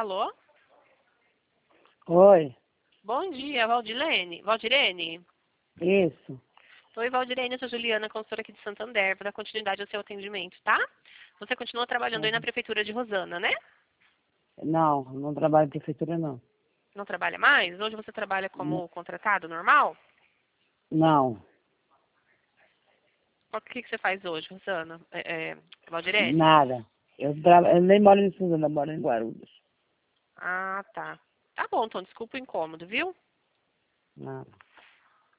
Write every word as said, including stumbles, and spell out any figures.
Alô? Oi, Bom dia, Valdilene. Valdirene? isso. Oi, Valdirene, eu sou Juliana, consultora aqui de Santander, para dar continuidade ao seu atendimento, tá? Você continua trabalhando aí na Uhum. prefeitura de Rosana, né? Não, não trabalho em prefeitura, não. Não trabalha mais? Hoje você trabalha N- como contratado normal? Não, O que, que você faz hoje, Rosana? É, é, Valdirene? nada. Eu, tra... eu nem moro em Suzano, eu moro em Guarulhos. Ah, tá. Tá bom, então, desculpa o incômodo, viu? Nada.